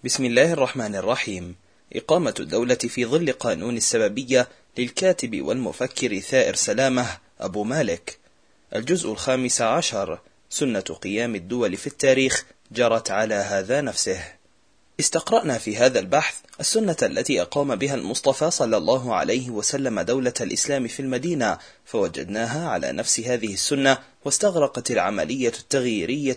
بسم الله الرحمن الرحيم. إقامة الدولة في ظل قانون السببية للكاتب والمفكر ثائر سلامة أبو مالك. الجزء 15. سنة قيام الدول في التاريخ جرت على هذا نفسه. استقرأنا في هذا البحث السنة التي أقام بها المصطفى صلى الله عليه وسلم دولة الإسلام في المدينة، فوجدناها على نفس هذه السنة، واستغرقت العملية التغييرية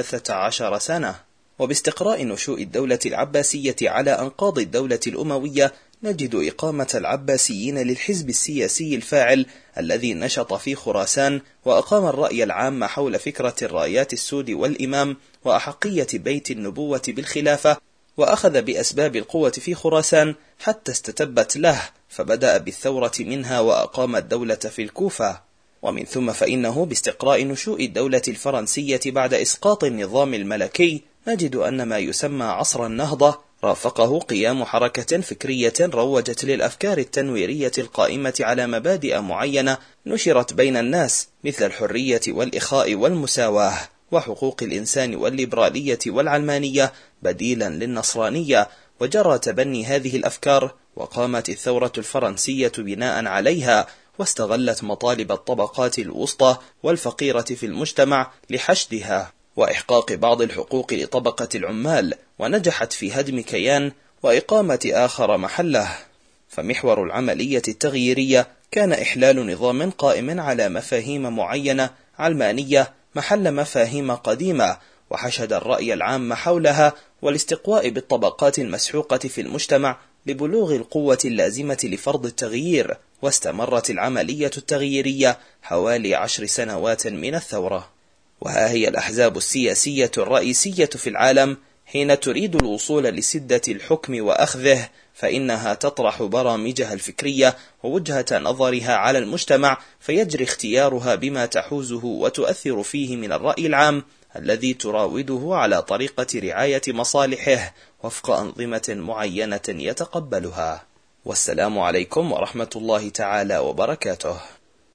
13 سنة. وباستقراء نشوء الدولة العباسية على أنقاض الدولة الأموية نجد إقامة العباسيين للحزب السياسي الفاعل الذي نشط في خراسان، وأقام الرأي العام حول فكرة الرايات السود والإمام وأحقية بيت النبوة بالخلافة، وأخذ بأسباب القوة في خراسان حتى استتبت له، فبدأ بالثورة منها وأقام الدولة في الكوفة. ومن ثم فإنه باستقراء نشوء الدولة الفرنسية بعد إسقاط النظام الملكي نجد أن ما يسمى عصر النهضة رافقه قيام حركة فكرية روجت للأفكار التنويرية القائمة على مبادئ معينة نشرت بين الناس، مثل الحرية والإخاء والمساواة وحقوق الإنسان والليبرالية والعلمانية بديلا للنصرانية، وجرى تبني هذه الأفكار، وقامت الثورة الفرنسية بناء عليها، واستغلت مطالب الطبقات الوسطى والفقيرة في المجتمع لحشدها وإحقاق بعض الحقوق لطبقة العمال، ونجحت في هدم كيان وإقامة آخر محله. فمحور العملية التغييرية كان إحلال نظام قائم على مفاهيم معينة علمانية محل مفاهيم قديمة، وحشد الرأي العام حولها، والاستقواء بالطبقات المسحوقة في المجتمع لبلوغ القوة اللازمة لفرض التغيير. واستمرت العملية التغييرية حوالي 10 سنوات من الثورة. وها هي الأحزاب السياسية الرئيسية في العالم حين تريد الوصول لسدة الحكم وأخذه، فإنها تطرح برامجها الفكرية ووجهة نظرها على المجتمع، فيجري اختيارها بما تحوزه وتؤثر فيه من الرأي العام الذي تراوده على طريقة رعاية مصالحه وفق أنظمة معينة يتقبلها. والسلام عليكم ورحمة الله تعالى وبركاته.